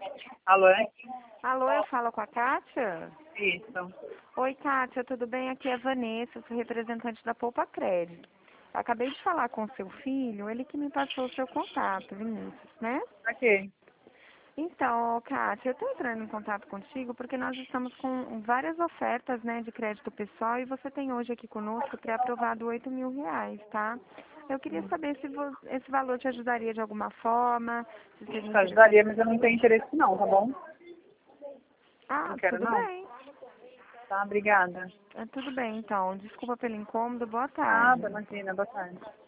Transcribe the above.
Alô? Alô, eu falo com a Kátia? Isso. Oi, Kátia, tudo bem? Aqui é a Vanessa, sou representante da Poupa Crédito. Acabei de falar com o seu filho, ele que me passou o seu contato, Vinícius, né? Aqui. Então, Kátia, eu estou entrando em contato contigo porque nós estamos com várias ofertas, né, de crédito pessoal e você tem hoje aqui conosco pré-aprovado R$ 8.000, tá? Eu queria saber se esse valor te ajudaria de alguma forma, se seria Isso interessante. ajudaria, mas eu não tenho interesse não, tá bom? Ah, Não quero tudo não. bem. Tá, obrigada. Tudo bem, então. Desculpa pelo incômodo. Boa tarde. Nada, imagina, boa tarde.